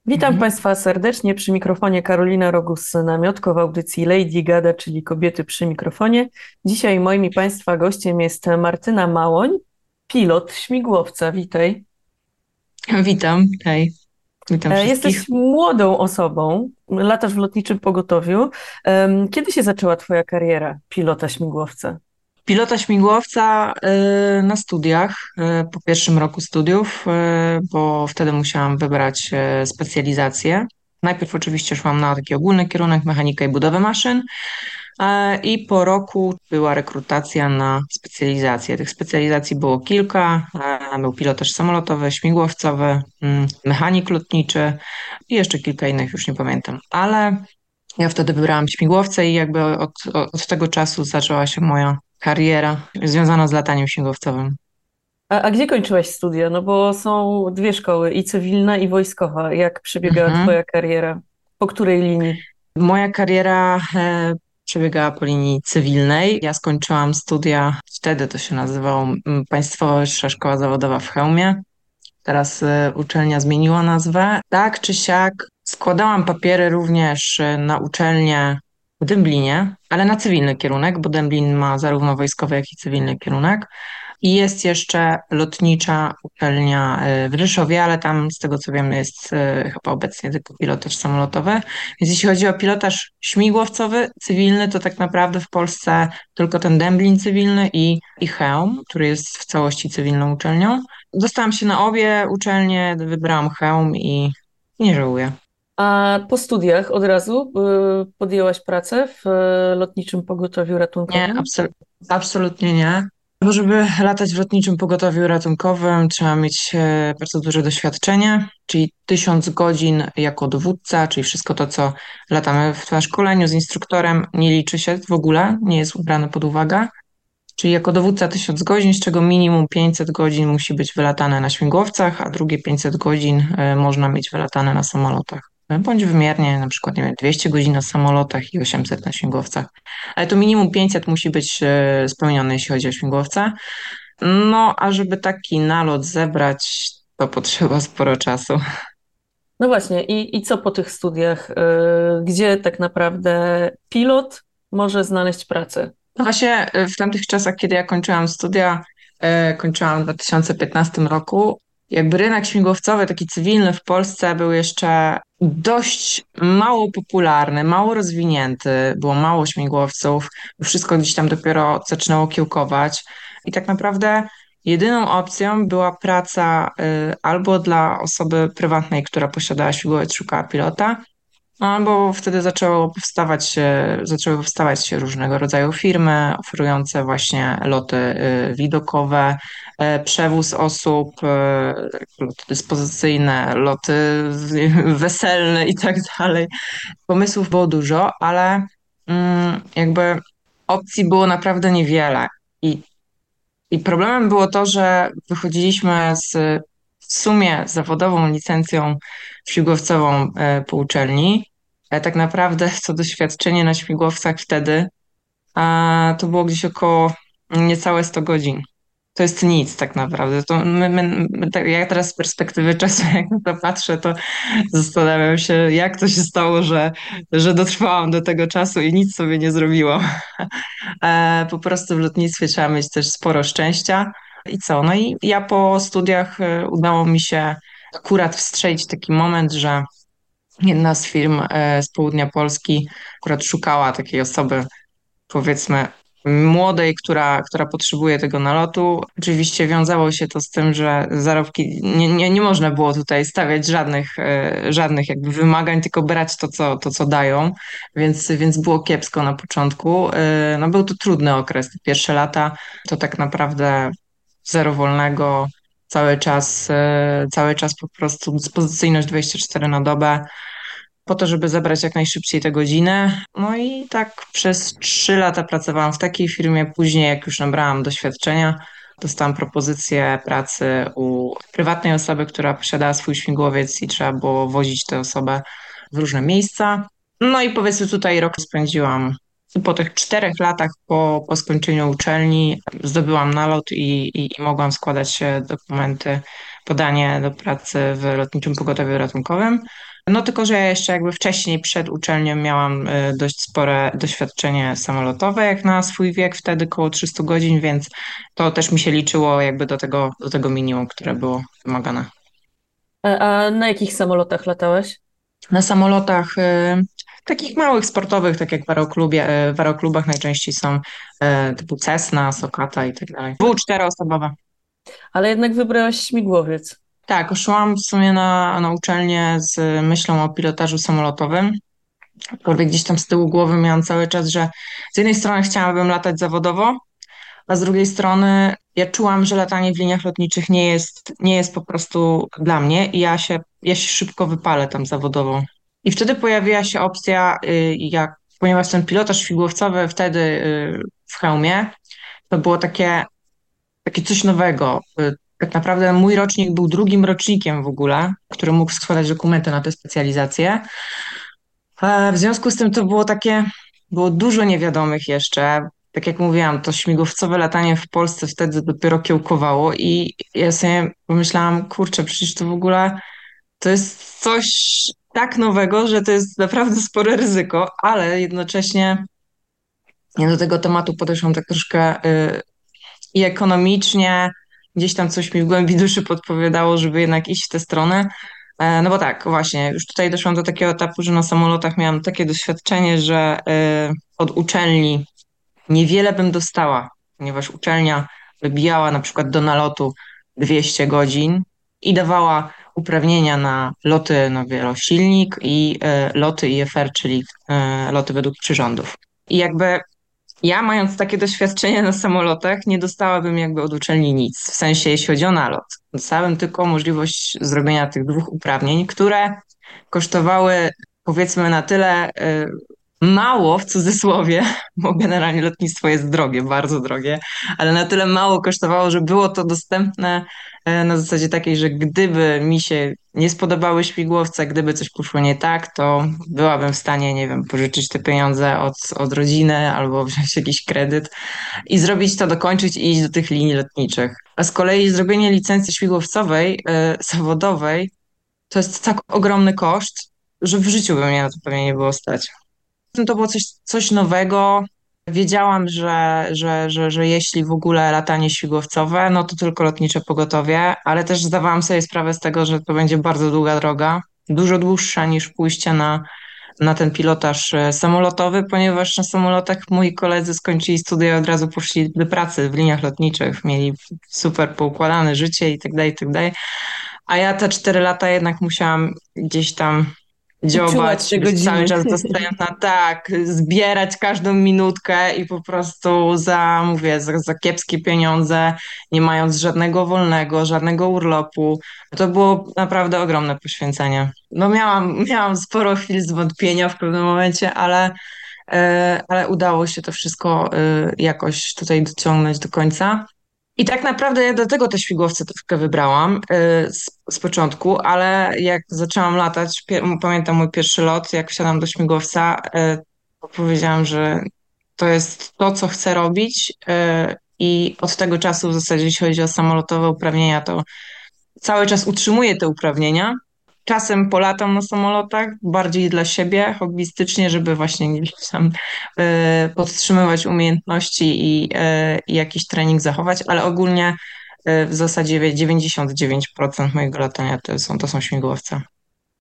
Witam Mhm. Państwa serdecznie przy mikrofonie Karolina Rogus-Namiotko w audycji Lady Gada, czyli Kobiety przy mikrofonie. Dzisiaj moim i Państwa gościem jest Martyna Małoń, pilot śmigłowca. Witaj. Witam, hej, witam wszystkich. Jesteś młodą osobą, latasz w lotniczym pogotowiu. Kiedy się zaczęła Twoja kariera pilota śmigłowca? Pilota śmigłowca na studiach, po pierwszym roku studiów, bo wtedy musiałam wybrać specjalizację. Najpierw oczywiście szłam na taki ogólny kierunek mechanika i budowy maszyn, i po roku była rekrutacja na specjalizację. Tych specjalizacji było kilka. Był pilotaż samolotowy, śmigłowcowy, mechanik lotniczy i jeszcze kilka innych, już nie pamiętam. Ale ja wtedy wybrałam śmigłowce i jakby od tego czasu zaczęła się moja kariera związana z lataniem śmigłowcowym. A gdzie kończyłaś studia? No bo są dwie szkoły, i cywilna, i wojskowa. Jak przebiegała Mhm. Twoja kariera? Po której linii? Moja kariera przebiegała po linii cywilnej. Ja skończyłam studia, wtedy to się nazywało Państwowa Wyższa Szkoła Zawodowa w Chełmie. Teraz uczelnia zmieniła nazwę. Tak czy siak składałam papiery również na uczelnię w Dęblinie, ale na cywilny kierunek, bo Dęblin ma zarówno wojskowy, jak i cywilny kierunek. I jest jeszcze lotnicza uczelnia w Rzeszowie, ale tam z tego co wiem jest chyba obecnie tylko pilotaż samolotowy. Więc jeśli chodzi o pilotaż śmigłowcowy, cywilny, to tak naprawdę w Polsce tylko ten Dęblin cywilny i Chełm, który jest w całości cywilną uczelnią. Dostałam się na obie uczelnie, wybrałam Chełm i nie żałuję. A po studiach od razu podjęłaś pracę w lotniczym pogotowiu Nie, ratunkowym? absolutnie nie. Bo żeby latać w lotniczym pogotowiu ratunkowym, trzeba mieć bardzo duże doświadczenie, czyli 1000 godzin jako dowódca, czyli wszystko to, co latamy na szkoleniu z instruktorem, nie liczy się w ogóle, nie jest brane pod uwagę. Czyli jako dowódca 1000 godzin, z czego minimum 500 godzin musi być wylatane na śmigłowcach, a drugie 500 godzin można mieć wylatane na samolotach. Bądź wymiernie, na przykład, nie wiem, 200 godzin na samolotach i 800 na śmigłowcach. Ale to minimum 500 musi być spełnione, jeśli chodzi o śmigłowce. No, a żeby taki nalot zebrać, to potrzeba sporo czasu. No właśnie, i co po tych studiach? Gdzie tak naprawdę pilot może znaleźć pracę? No właśnie w tamtych czasach, kiedy ja kończyłam studia, kończyłam w 2015 roku, jakby rynek śmigłowcowy, taki cywilny w Polsce był jeszcze dość mało popularny, mało rozwinięty, było mało śmigłowców, wszystko gdzieś tam dopiero zaczynało kiełkować i tak naprawdę jedyną opcją była praca albo dla osoby prywatnej, która posiadała śmigłowiec, szukała pilota, no, bo wtedy zaczęły powstawać różnego rodzaju firmy oferujące właśnie loty widokowe, przewóz osób, loty dyspozycyjne, loty weselne i tak dalej. Pomysłów było dużo, ale jakby opcji było naprawdę niewiele. I, I problemem było to, że wychodziliśmy z w sumie zawodową licencją śmigłowcową po uczelni. Tak naprawdę to doświadczenie na śmigłowcach wtedy to było gdzieś około niecałe 100 godzin. To jest nic tak naprawdę. To ja teraz z perspektywy czasu, jak na to patrzę, to zastanawiam się, jak to się stało, że dotrwałam do tego czasu i nic sobie nie zrobiłam. Po prostu w lotnictwie trzeba mieć też sporo szczęścia. I co? No i ja po studiach udało mi się akurat wstrzelić taki moment, że jedna z firm z południa Polski akurat szukała takiej osoby, powiedzmy, młodej, która potrzebuje tego nalotu. Oczywiście wiązało się to z tym, że zarobki nie można było tutaj stawiać żadnych jakby wymagań, tylko brać to, co dają, więc było kiepsko na początku. No był to trudny okres, te pierwsze lata to tak naprawdę zero wolnego, cały czas po prostu dyspozycyjność 24 na dobę po to, żeby zebrać jak najszybciej te godziny. No i tak przez 3 lata pracowałam w takiej firmie. Później, jak już nabrałam doświadczenia, dostałam propozycję pracy u prywatnej osoby, która posiadała swój śmigłowiec i trzeba było wozić tę osobę w różne miejsca. No i powiedzmy tutaj rok spędziłam. Po tych 4 latach po skończeniu uczelni zdobyłam nalot i mogłam składać dokumenty, podanie do pracy w Lotniczym Pogotowiu Ratunkowym. No tylko, że ja jeszcze jakby wcześniej przed uczelnią miałam dość spore doświadczenie samolotowe, jak na swój wiek, wtedy koło 300 godzin, więc to też mi się liczyło jakby do tego minimum, które było wymagane. A na jakich samolotach latałeś? Na samolotach takich małych, sportowych, tak jak w aeroklubach najczęściej są typu Cessna, Sokata i tak dalej. Było czteroosobowe. Ale jednak wybrałaś śmigłowiec. Tak, szłam w sumie na uczelnię z myślą o pilotażu samolotowym. Aczkolwiek gdzieś tam z tyłu głowy miałam cały czas, że z jednej strony chciałabym latać zawodowo, a z drugiej strony ja czułam, że latanie w liniach lotniczych nie jest po prostu dla mnie i ja się szybko wypalę tam zawodowo. I wtedy pojawiła się opcja, ponieważ ten pilotaż śmigłowcowy wtedy w hełmie, to było takie coś nowego. Tak naprawdę mój rocznik był drugim rocznikiem w ogóle, który mógł składać dokumenty na tę specjalizację. W związku z tym to było dużo niewiadomych jeszcze. Tak jak mówiłam, to śmigłowcowe latanie w Polsce wtedy dopiero kiełkowało i ja sobie pomyślałam, kurczę, przecież to w ogóle to jest coś tak nowego, że to jest naprawdę spore ryzyko, ale jednocześnie ja do tego tematu podeszłam tak troszkę i ekonomicznie, gdzieś tam coś mi w głębi duszy podpowiadało, żeby jednak iść w tę stronę. No bo tak, właśnie, już tutaj doszłam do takiego etapu, że na samolotach miałam takie doświadczenie, że od uczelni niewiele bym dostała, ponieważ uczelnia wybijała na przykład do nalotu 200 godzin i dawała uprawnienia na loty na wielosilnik i loty IFR, czyli loty według przyrządów. I jakby ja, mając takie doświadczenie na samolotach, nie dostałabym jakby od uczelni nic. W sensie, jeśli chodzi o nalot. Dostałem tylko możliwość zrobienia tych dwóch uprawnień, które kosztowały, powiedzmy, na tyle mało, w cudzysłowie, bo generalnie lotnictwo jest drogie, bardzo drogie, ale na tyle mało kosztowało, że było to dostępne na zasadzie takiej, że gdyby mi się nie spodobały śmigłowce, gdyby coś poszło nie tak, to byłabym w stanie, nie wiem, pożyczyć te pieniądze od rodziny albo wziąć jakiś kredyt i zrobić to, dokończyć i iść do tych linii lotniczych. A z kolei zrobienie licencji śmigłowcowej, zawodowej, to jest tak ogromny koszt, że w życiu by mnie na to pewnie nie było stać. To było coś nowego. Wiedziałam, że jeśli w ogóle latanie śmigłowcowe, no to tylko lotnicze pogotowie, ale też zdawałam sobie sprawę z tego, że to będzie bardzo długa droga, dużo dłuższa niż pójście na ten pilotaż samolotowy, ponieważ na samolotach moi koledzy skończyli studia i od razu poszli do pracy w liniach lotniczych, mieli super poukładane życie i tak dalej, i tak dalej. A ja te 4 lata jednak musiałam gdzieś tam Uczuwać dziobać, te być cały godziny. czas dostępna, tak, zbierać każdą minutkę i po prostu za kiepskie pieniądze, nie mając żadnego wolnego, żadnego urlopu. To było naprawdę ogromne poświęcenie. No miałam sporo chwil zwątpienia w pewnym momencie, ale udało się to wszystko jakoś tutaj dociągnąć do końca. I tak naprawdę ja dlatego te śmigłowce troszkę wybrałam z początku, ale jak zaczęłam latać, pamiętam mój pierwszy lot, jak wsiadam do śmigłowca, to powiedziałam, że to jest to, co chcę robić i od tego czasu w zasadzie, jeśli chodzi o samolotowe uprawnienia, to cały czas utrzymuję te uprawnienia. Czasem polatam na samolotach, bardziej dla siebie, hobbystycznie, żeby właśnie gdzieś tam podtrzymywać umiejętności i jakiś trening zachować, ale ogólnie w zasadzie 99% mojego latania to są śmigłowce.